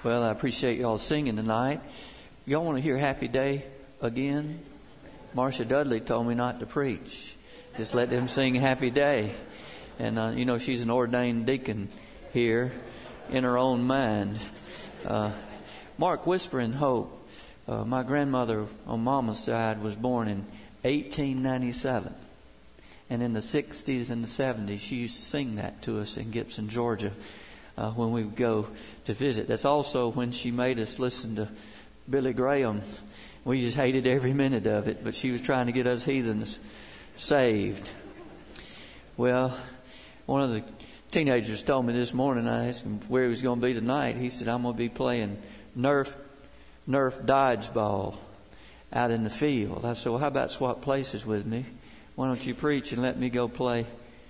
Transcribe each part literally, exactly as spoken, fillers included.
Well, I appreciate y'all singing tonight. Y'all want to hear Happy Day again? Marcia Dudley told me not to preach. Just let them sing Happy Day. And, uh, you know, she's an ordained deacon here in her own mind. Uh, Mark Whispering Hope. Uh, my grandmother on Mama's side was born in eighteen ninety-seven. And in the sixties and the seventies, she used to sing that to us in Gibson, Georgia, uh, when we would go to visit. That's also when she made us listen to Billy Graham. We just hated every minute of it, but she was trying to get us heathens saved. Well, one of the teenagers told me this morning, I asked him where he was going to be tonight. He said, I'm going to be playing Nerf, Nerf dodgeball out in the field. I said, well, how about swap places with me? Why don't you preach and let me go play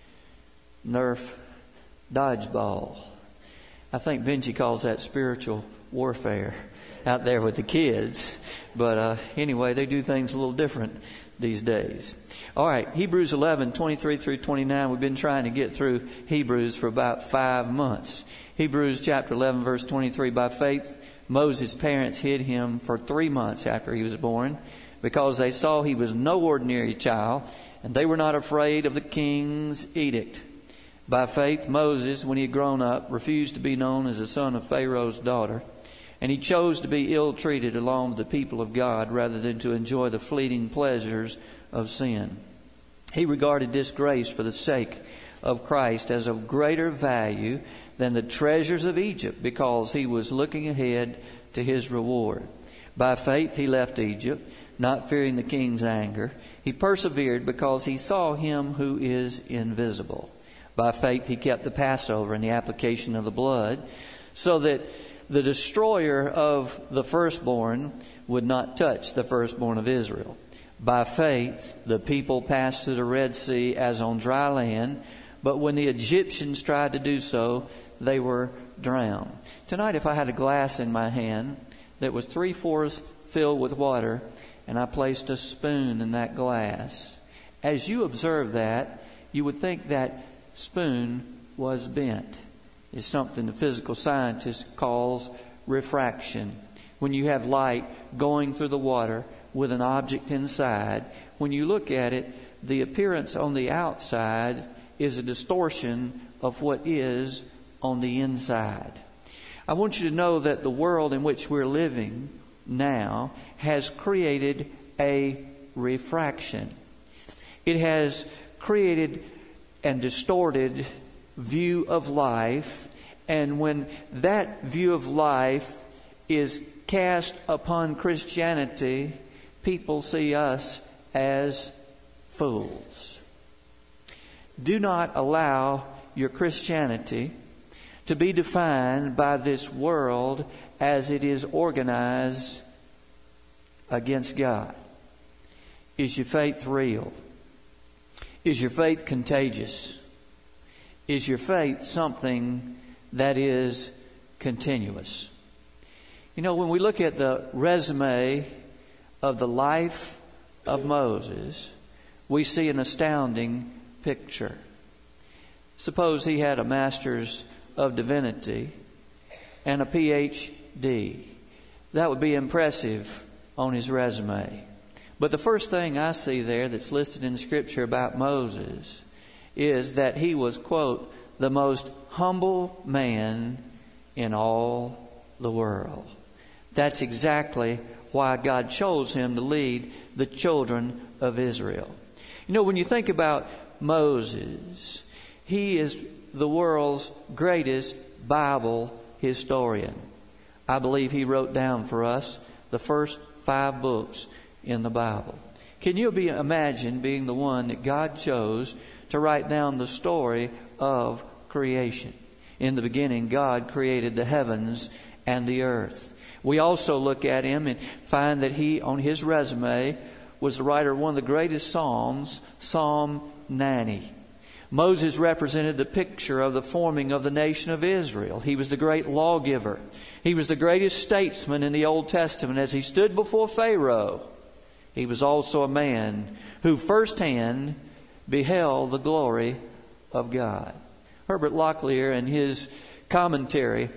Nerf dodgeball? I think Benji calls that spiritual warfare out there with the kids. But uh, anyway, they do things a little different these days. All right, Hebrews eleven, twenty-three through twenty-nine. We've been trying to get through Hebrews for about five months. Hebrews chapter eleven, verse twenty-three. By faith, Moses' parents hid him for three months after he was born, because they saw he was no ordinary child, and they were not afraid of the king's edict. By faith, Moses, when he had grown up, refused to be known as the son of Pharaoh's daughter, and he chose to be ill-treated along with the people of God rather than to enjoy the fleeting pleasures of sin. He regarded disgrace for the sake of Christ as of greater value than the treasures of Egypt, because he was looking ahead to his reward. By faith, he left Egypt, not fearing the king's anger. He persevered because he saw him who is invisible. By faith, he kept the Passover and the application of the blood, so that the destroyer of the firstborn would not touch the firstborn of Israel. By faith, the people passed through the Red Sea as on dry land, but when the Egyptians tried to do so, they were drowned. Tonight, if I had a glass in my hand that was three-fourths filled with water, and I placed a spoon in that glass, as you observe that, you would think that spoon was bent. It's something the physical scientist calls refraction. When you have light going through the water with an object inside, when you look at it, the appearance on the outside is a distortion of what is on the inside. I want you to know that the world in which we're living now has created a refraction. It has created and distorted view of life, and when that view of life is cast upon Christianity, people see us as fools. Do not allow your Christianity to be defined by this world as it is organized against God. Is your faith real? Is your faith contagious? Is your faith something that is continuous? You know, when we look at the resume of the life of Moses, we see an astounding picture. Suppose he had a master's of divinity and a P H D. That would be impressive on his resume. But the first thing I see there that's listed in the Scripture about Moses is that he was, quote, the most humble man in all the world. That's exactly why God chose him to lead the children of Israel. You know, when you think about Moses, he is the world's greatest Bible historian. I believe he wrote down for us the first five books in the Bible. Can you be imagine being the one that God chose to write down the story of creation? In the beginning, God created the heavens and the earth. We also look at him and find that he, on his resume, was the writer of one of the greatest Psalms, Psalm ninety. Moses represented the picture of the forming of the nation of Israel. He was the great lawgiver. He was the greatest statesman in the Old Testament. As he stood before Pharaoh, he was also a man who firsthand beheld the glory of God. Herbert Locklear, in his commentary,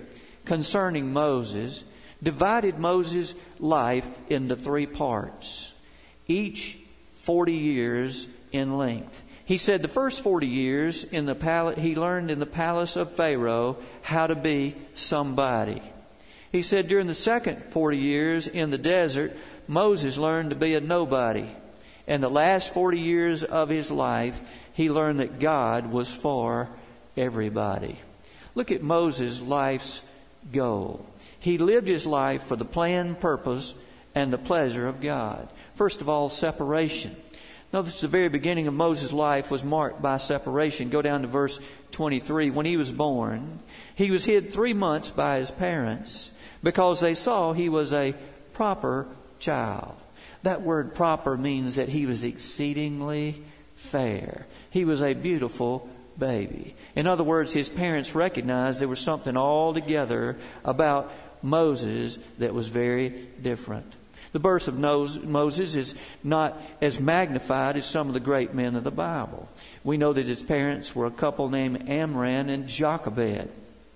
concerning Moses divided Moses' life into three parts, each forty years in length. He said the first forty years in the palace, he learned in the palace of Pharaoh how to be somebody. He said during the second forty years in the desert, Moses learned to be a nobody. And the last forty years of his life, he learned that God was for everybody. Look at Moses' life's goal. He lived his life for the plan, purpose, and the pleasure of God. First of all, separation. Notice the very beginning of Moses' life was marked by separation. Go down to verse twenty-three. When he was born, he was hid three months by his parents because they saw he was a proper child. That word proper means that he was exceedingly fair. He was a beautiful baby. In other words, his parents recognized there was something altogether about Moses that was very different. The birth of Moses is not as magnified as some of the great men of the Bible. We know that his parents were a couple named Amram and Jochebed.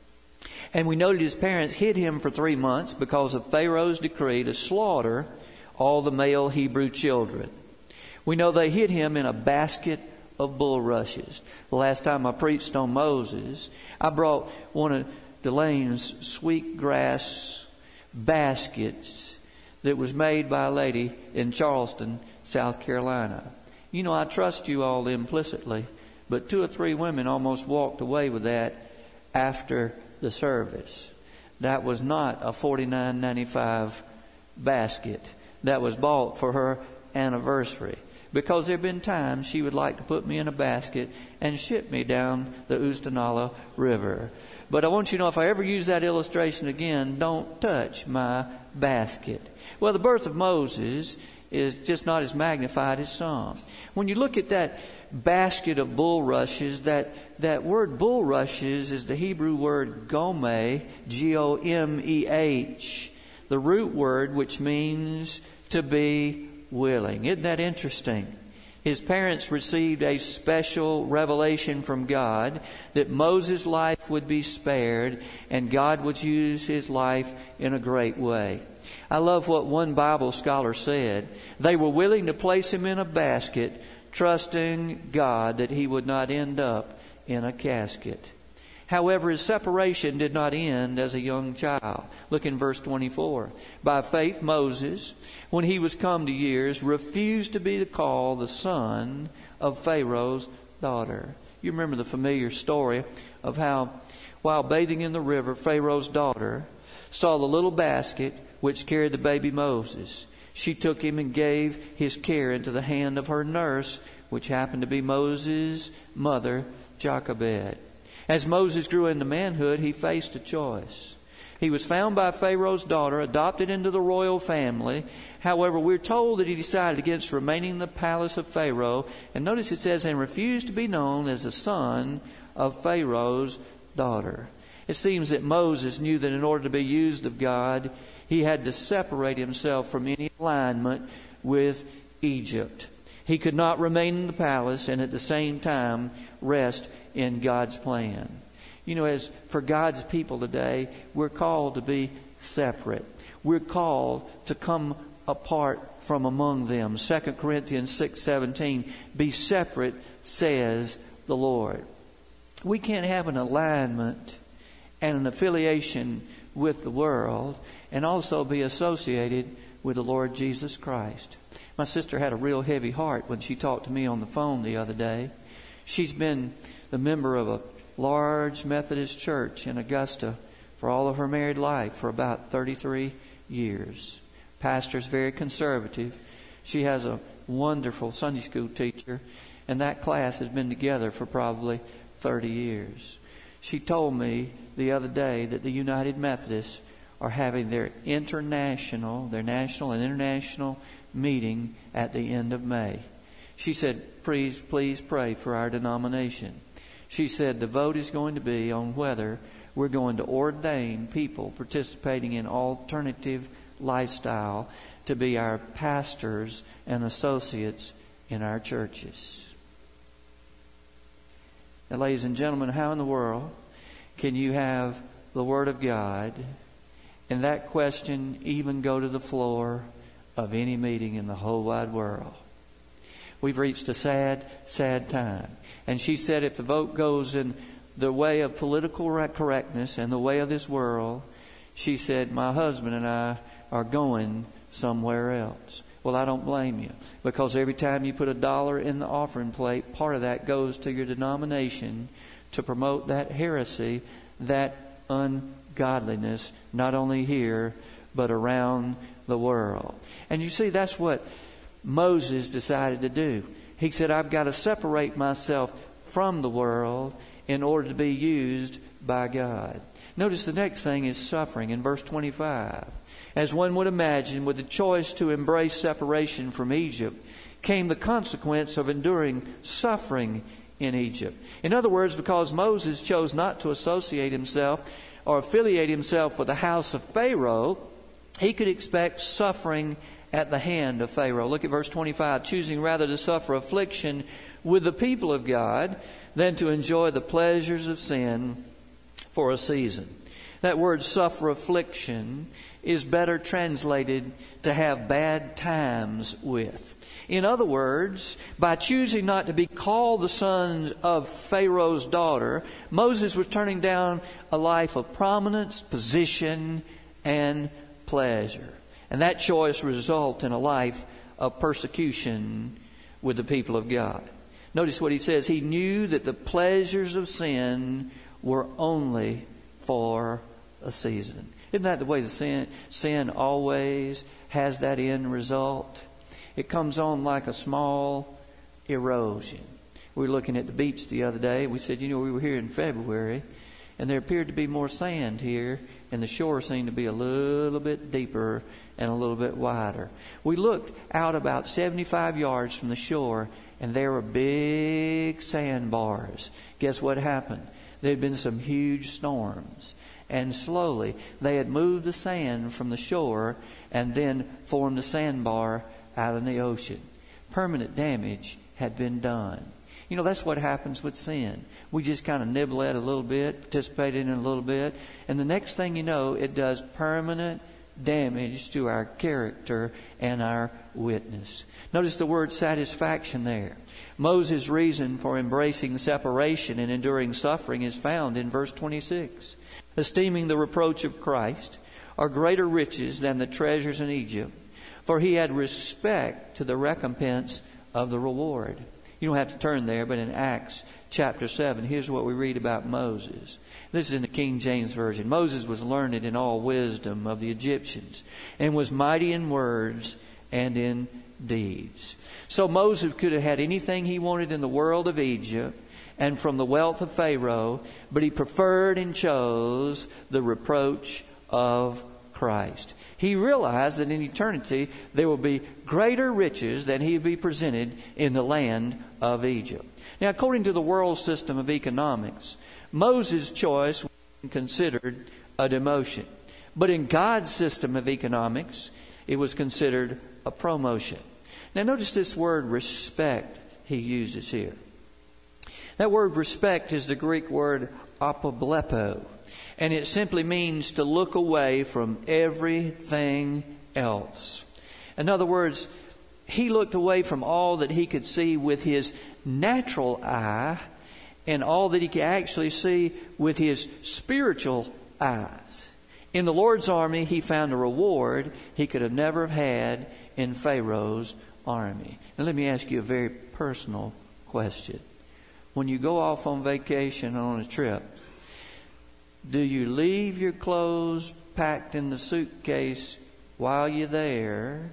And we know that his parents hid him for three months because of Pharaoh's decree to slaughter all the male Hebrew children. We know they hid him in a basket of bulrushes. The last time I preached on Moses, I brought one of Delaine's sweetgrass baskets that was made by a lady in Charleston, South Carolina. You know, I trust you all implicitly, but two or three women almost walked away with that after the service. That was not a forty-nine ninety-five basket. That was bought for her anniversary. Because there have been times she would like to put me in a basket and ship me down the Oostanala River. But I want you to know, if I ever use that illustration again, don't touch my basket. Well, the birth of Moses is just not as magnified as some. When you look at that basket of bulrushes, that, that word bulrushes is the Hebrew word gomeh, G O M E H, the root word which means to be willing. Isn't that interesting? His parents received a special revelation from God that Moses' life would be spared and God would use his life in a great way. I love what one Bible scholar said. They were willing to place him in a basket, trusting God that he would not end up in a casket. However, his separation did not end as a young child. Look in verse twenty-four. By faith, Moses, when he was come to years, refused to be called the son of Pharaoh's daughter. You remember the familiar story of how, while bathing in the river, Pharaoh's daughter saw the little basket which carried the baby Moses. She took him and gave his care into the hand of her nurse, which happened to be Moses' mother, Jochebed. As Moses grew into manhood, he faced a choice. He was found by Pharaoh's daughter, adopted into the royal family. However, we're told that he decided against remaining in the palace of Pharaoh. And notice it says, and refused to be known as the son of Pharaoh's daughter. It seems that Moses knew that in order to be used of God, he had to separate himself from any alignment with Egypt. He could not remain in the palace and at the same time rest in God's plan. You know, as for God's people today, we're called to be separate. We're called to come apart from among them. Second Corinthians six seventeen, be separate, says the Lord. We can't have an alignment and an affiliation with the world and also be associated with the Lord Jesus Christ. My sister had a real heavy heart when she talked to me on the phone the other day. She's been the member of a large Methodist church in Augusta for all of her married life for about thirty-three years. Pastor's very conservative. She has a wonderful Sunday school teacher, and that class has been together for probably thirty years. She told me the other day that the United Methodists are having their international, their national and international meeting at the end of May. She said, please, please pray for our denomination. She said the vote is going to be on whether we're going to ordain people participating in alternative lifestyle to be our pastors and associates in our churches. Now, ladies and gentlemen, how in the world can you have the Word of God, and that question even go to the floor of any meeting in the whole wide world. We've reached a sad, sad time. And she said if the vote goes in the way of political correctness and the way of this world, she said, my husband and I are going somewhere else. Well, I don't blame you, because every time you put a dollar in the offering plate, part of that goes to your denomination to promote that heresy, that ungodliness, not only here, but around the world. And you see, that's what Moses decided to do. He said, I've got to separate myself from the world in order to be used by God. Notice the next thing is suffering in verse twenty-five. As one would imagine, with the choice to embrace separation from Egypt, came the consequence of enduring suffering in Egypt. In other words, because Moses chose not to associate himself or affiliate himself with the house of Pharaoh, he could expect suffering at the hand of Pharaoh. Look at verse twenty-five. Choosing rather to suffer affliction with the people of God than to enjoy the pleasures of sin for a season. That word suffer affliction is better translated to have bad times with. In other words, by choosing not to be called the son of Pharaoh's daughter, Moses was turning down a life of prominence, position, and pleasure. And that choice resulted in a life of persecution with the people of God. Notice what he says. He knew that the pleasures of sin were only for a season. Isn't that the way the sin, sin always has that end result? It comes on like a small erosion. We were looking at the beach the other day. We said, you know, we were here in February, and there appeared to be more sand here, and the shore seemed to be a little bit deeper and a little bit wider. We looked out about seventy-five yards from the shore, and there were big sandbars. Guess what happened? There had been some huge storms. And slowly they had moved the sand from the shore and then formed a sandbar out in the ocean. Permanent damage had been done. You know, that's what happens with sin. We just kind of nibble at it a little bit, participate in it a little bit, and the next thing you know, it does permanent damage to our character and our witness. Notice the word satisfaction there. Moses' reason for embracing separation and enduring suffering is found in verse twenty-six. Esteeming the reproach of Christ are greater riches than the treasures in Egypt, for he had respect to the recompense of the reward. You don't have to turn there, but in Acts chapter seven, here's what we read about Moses. This is in the King James Version. Moses was learned in all wisdom of the Egyptians, and was mighty in words and in deeds. So Moses could have had anything he wanted in the world of Egypt and from the wealth of Pharaoh, but he preferred and chose the reproach of Christ. He realized that in eternity there will be greater riches than he would be presented in the land of Egypt. Now, according to the world system of economics, Moses' choice was considered a demotion. But in God's system of economics, it was considered a promotion. Now, notice this word respect he uses here. That word respect is the Greek word apoblepo, and it simply means to look away from everything else. In other words, he looked away from all that he could see with his natural eye and all that he could actually see with his spiritual eyes. In the Lord's army, he found a reward he could have never had in Pharaoh's army. Now, let me ask you a very personal question. When you go off on vacation on a trip, do you leave your clothes packed in the suitcase while you're there,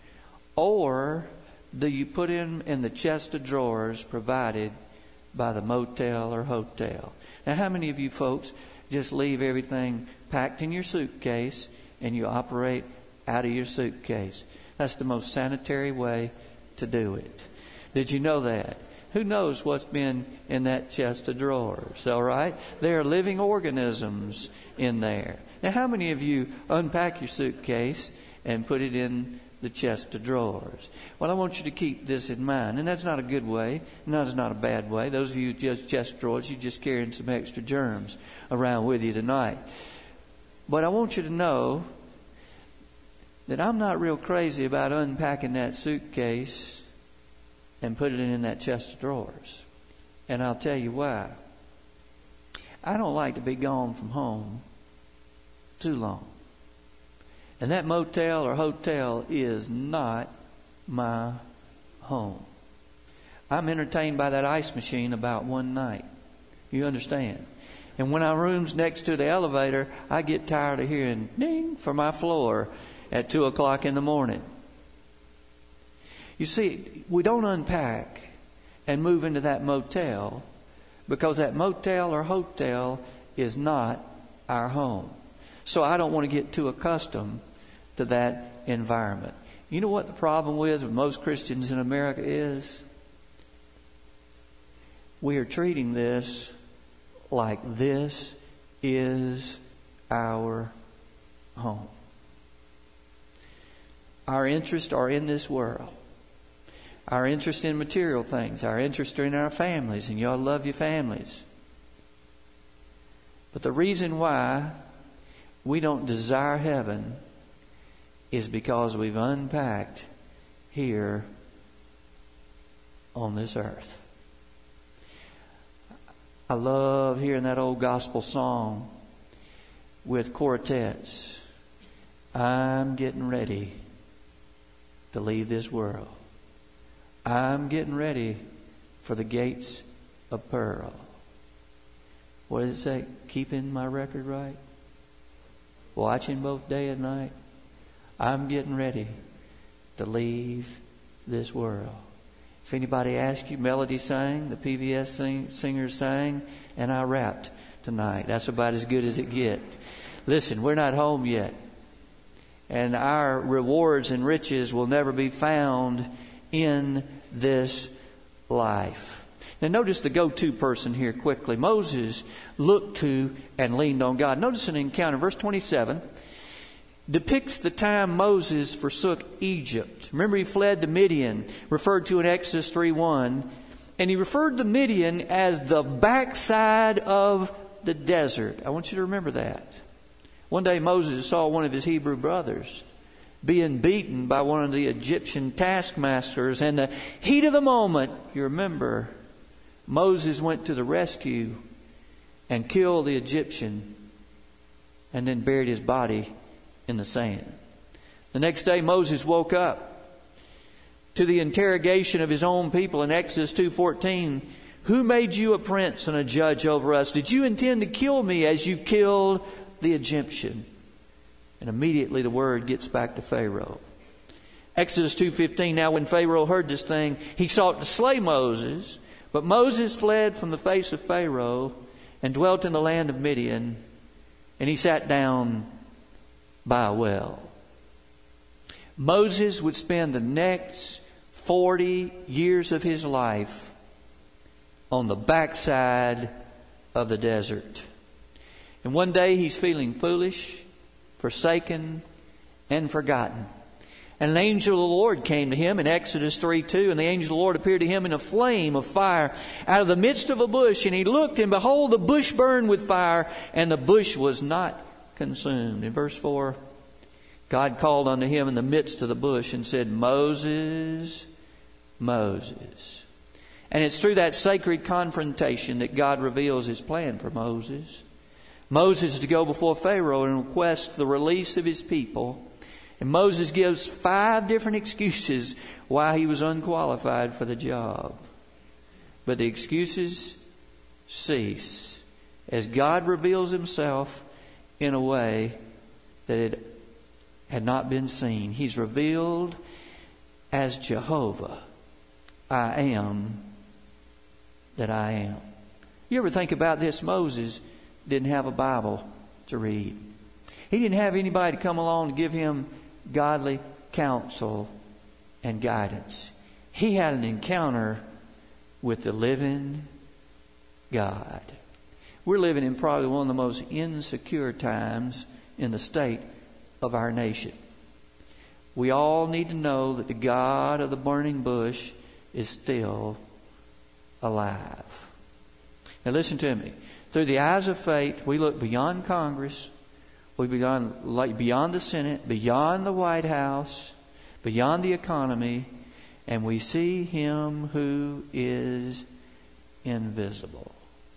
or do you put them in the chest of drawers provided by the motel or hotel? Now, how many of you folks just leave everything packed in your suitcase and you operate out of your suitcase? That's the most sanitary way to do it. Did you know that? Who knows what's been in that chest of drawers, all right? There are living organisms in there. Now, how many of you unpack your suitcase and put it in the chest of drawers. Well, I want you to keep this in mind. And that's not a good way. And that's not a bad way. Those of you who just chest of drawers, you're just carrying some extra germs around with you tonight. But I want you to know that I'm not real crazy about unpacking that suitcase and putting it in that chest of drawers. And I'll tell you why. I don't like to be gone from home too long. And that motel or hotel is not my home. I'm entertained by that ice machine about one night. You understand? And when our room's next to the elevator, I get tired of hearing ding for my floor at two o'clock in the morning. You see, we don't unpack and move into that motel because that motel or hotel is not our home. So I don't want to get too accustomed to that environment. You know what the problem with most Christians in America is? We are treating this like this is our home. Our interests are in this world. Our interest in material things. Our interest in our families. And y'all love your families. But the reason why we don't desire heaven is because we've unpacked here on this earth. I love hearing that old gospel song with quartets. I'm getting ready to leave this world. I'm getting ready for the gates of pearl. What does it say? Keeping my record right? Watching both day and night? I'm getting ready to leave this world. If anybody asks you, Melody sang, the P V S sing, singers sang, and I rapped tonight. That's about as good as it gets. Listen, we're not home yet. And our rewards and riches will never be found in this life. Now notice the go-to person here quickly. Moses looked to and leaned on God. Notice an encounter. Verse twenty-seven depicts the time Moses forsook Egypt. Remember, he fled to Midian, referred to in Exodus three one. And he referred to Midian as the backside of the desert. I want you to remember that. One day Moses saw one of his Hebrew brothers being beaten by one of the Egyptian taskmasters. And the heat of the moment, you remember, Moses went to the rescue and killed the Egyptian and then buried his body in the sand. The next day Moses woke up to the interrogation of his own people in Exodus two fourteen. Who made you a prince and a judge over us? Did you intend to kill me as you killed the Egyptian? And immediately the word gets back to Pharaoh. Exodus two fifteen. Now when Pharaoh heard this thing, he sought to slay Moses. But Moses fled from the face of Pharaoh and dwelt in the land of Midian. And he sat down by a well. Moses would spend the next forty years of his life on the backside of the desert. And one day he's feeling foolish, forsaken, and forgotten. And an angel of the Lord came to him in Exodus three two. And the angel of the Lord appeared to him in a flame of fire out of the midst of a bush. And he looked, and behold, the bush burned with fire, and the bush was not consumed. In verse four, God called unto him in the midst of the bush and said, Moses, Moses. And it's through that sacred confrontation that God reveals his plan for Moses. Moses is to go before Pharaoh and request the release of his people. And Moses gives five different excuses why he was unqualified for the job. But the excuses cease as God reveals himself in a way that it had not been seen. He's revealed as Jehovah. I am that I am. You ever think about this? Moses didn't have a Bible to read. He didn't have anybody to come along to give him godly counsel and guidance. He had an encounter with the living God. We're living in probably one of the most insecure times in the state of our nation. we all need to know that the God of the burning bush is still alive. Now listen to me. Through the eyes of faith, we look beyond Congress, we beyond, like beyond the Senate, beyond the White House, beyond the economy, and we see Him who is invisible.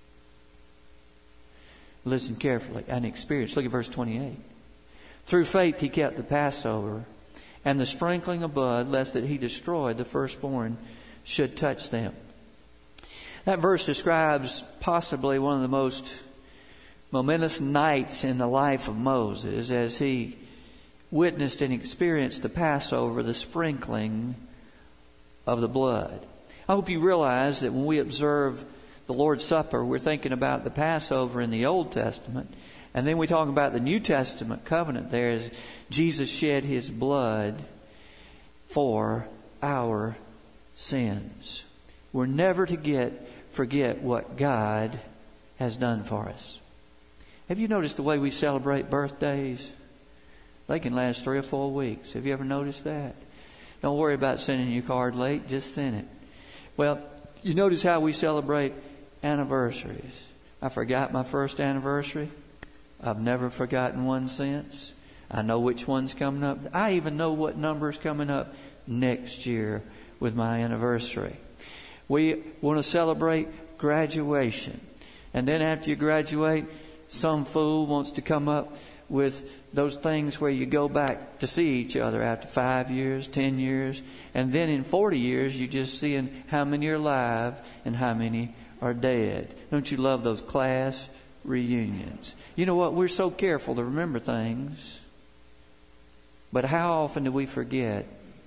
Listen carefully and experience. Look at verse twenty-eight. Through faith He kept the Passover and the sprinkling of blood, lest that He destroyed the firstborn should touch them. That verse describes possibly one of the most momentous nights in the life of Moses as he witnessed and experienced the Passover, the sprinkling of the blood. I hope you realize that when we observe the Lord's Supper, we're thinking about the Passover in the Old Testament. And then we talk about the New Testament covenant there as Jesus shed His blood for our sins. We're never to get forget what God has done for us. Have you noticed the way we celebrate birthdays? They can last three or four weeks. Have you ever noticed that? Don't worry about sending your card late. Just send it. Well, you notice how we celebrate anniversaries. I forgot my first anniversary. I've never forgotten one since. I know which one's coming up. I even know what number's coming up next year with my anniversary. We want to celebrate graduation. And then after you graduate, some fool wants to come up with those things where you go back to see each other after five years, ten years. And then in forty years, you're just seeing how many are alive and how many are dead. Don't you love those class reunions? You know what? We're so careful to remember things. But how often do we forget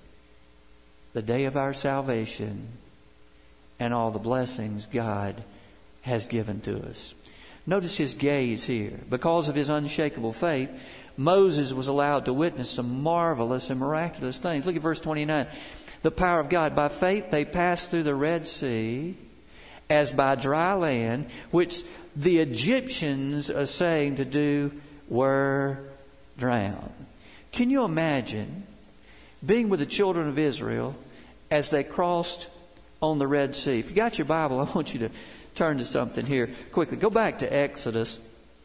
the day of our salvation and all the blessings God has given to us? Notice his gaze here. Because of his unshakable faith, Moses was allowed to witness some marvelous and miraculous things. Look at verse twenty-nine. The power of God. By faith they passed through the Red Sea as by dry land, which the Egyptians, essaying to do, were drowned. Can you imagine being with the children of Israel as they crossed on the Red Sea? If you got your Bible, I want you to turn to something here quickly. Go back to Exodus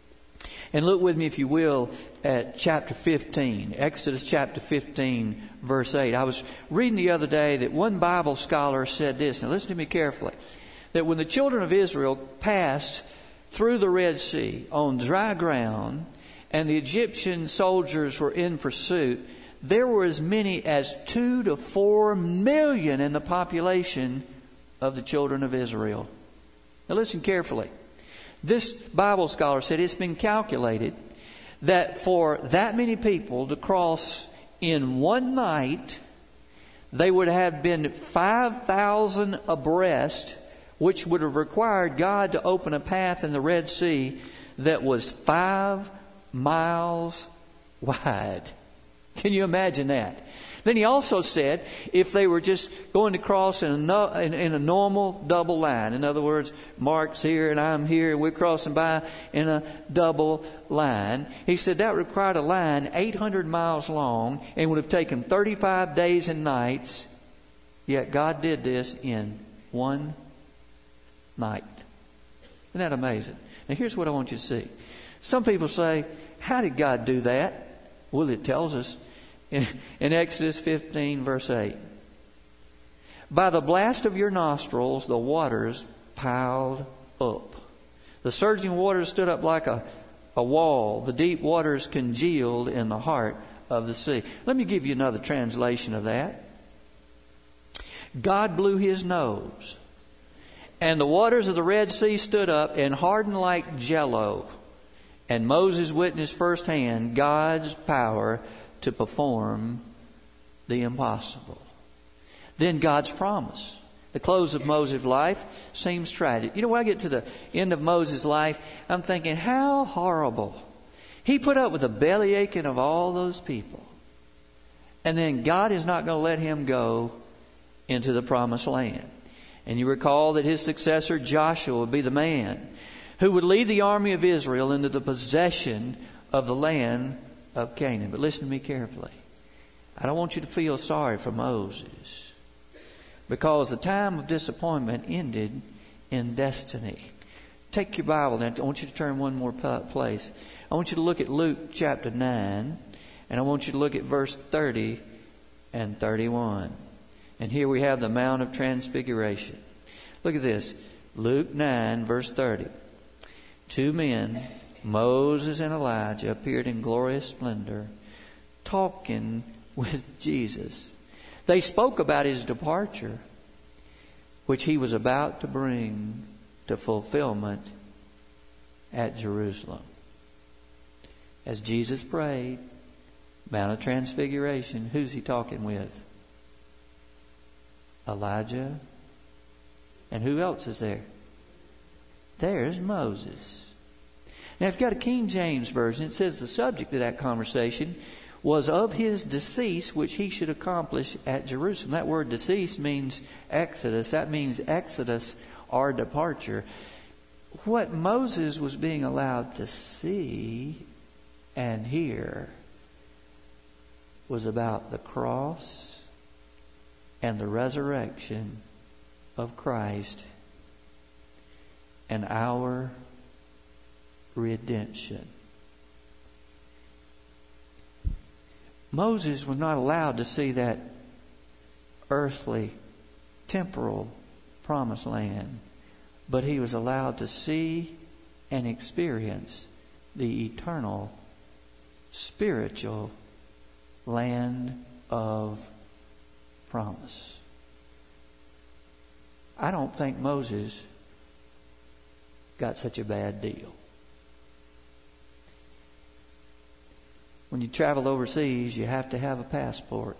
and look with me, if you will, at chapter fifteen. Exodus chapter fifteen, verse eight. I was reading the other day that one Bible scholar said this. Now listen to me carefully. That when the children of Israel passed through the Red Sea on dry ground and the Egyptian soldiers were in pursuit, there were as many as two to four million in the population of the children of Israel. Now listen carefully. This Bible scholar said it's been calculated that for that many people to cross in one night, they would have been five thousand abreast, which would have required God to open a path in the Red Sea that was five miles wide. Can you imagine that? Then he also said if they were just going to cross in a, no, in, in a normal double line, in other words, Mark's here and I'm here, we're crossing by in a double line. He said that required a line eight hundred miles long and would have taken thirty-five days and nights. Yet God did this in one night. Isn't that amazing? Now here's what I want you to see. Some people say, how did God do that? Well, it tells us in, in Exodus fifteen, verse eight. By the blast of your nostrils, the waters piled up. The surging waters stood up like a, a wall. The deep waters congealed in the heart of the sea. Let me give you another translation of that. God blew his nose, and the waters of the Red Sea stood up and hardened like jello. And Moses witnessed firsthand God's power to perform the impossible. Then God's promise. The close of Moses' life seems tragic. You know, when I get to the end of Moses' life, I'm thinking, how horrible. He put up with the belly aching of all those people. And then God is not going to let him go into the promised land. And you recall that his successor Joshua would be the man who would lead the army of Israel into the possession of the land of Canaan. But listen to me carefully. I don't want you to feel sorry for Moses, because the time of disappointment ended in destiny. Take your Bible now. I want you to turn one more place. I want you to look at Luke chapter nine, and I want you to look at verse thirty and thirty-one. And here we have the Mount of Transfiguration. Look at this. Luke nine, verse thirty. Two men, Moses and Elijah, appeared in glorious splendor, talking with Jesus. They spoke about his departure, which he was about to bring to fulfillment at Jerusalem. As Jesus prayed, Mount of Transfiguration, who's he talking with? Elijah. And who else is there? There's Moses. Now, if you've got a King James Version, it says the subject of that conversation was of his decease, which he should accomplish at Jerusalem. That word decease means exodus. That means exodus or departure. What Moses was being allowed to see and hear was about the cross and the resurrection of Christ and our redemption. Moses was not allowed to see that earthly, temporal promised land, but he was allowed to see and experience the eternal, spiritual land of promise. I don't think Moses got such a bad deal. When you travel overseas, you have to have a passport.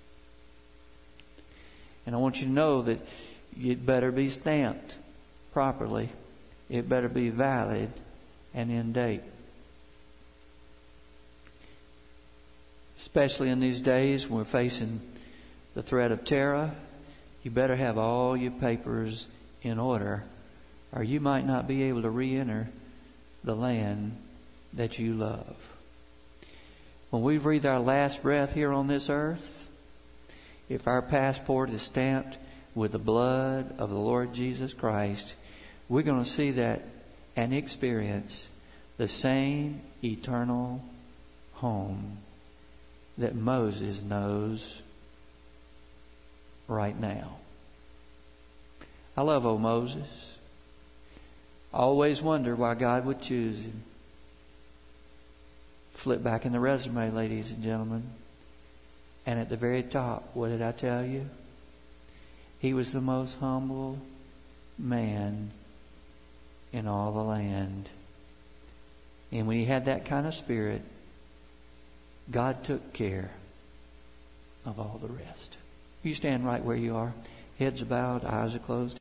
And I want you to know that it better be stamped properly. It better be valid and in date. Especially in these days when we're facing the threat of terror, you better have all your papers in order, or you might not be able to re-enter the land that you love. When we breathe our last breath here on this earth, if our passport is stamped with the blood of the Lord Jesus Christ, we're going to see that and experience the same eternal home that Moses knows right now. I love old Moses. I always wonder why God would choose him. Flip back in the resume, ladies and gentlemen. And at the very top, what did I tell you? He was the most humble man in all the land. And when he had that kind of spirit, God took care of all the rest. You stand right where you are. Heads are bowed, eyes are closed.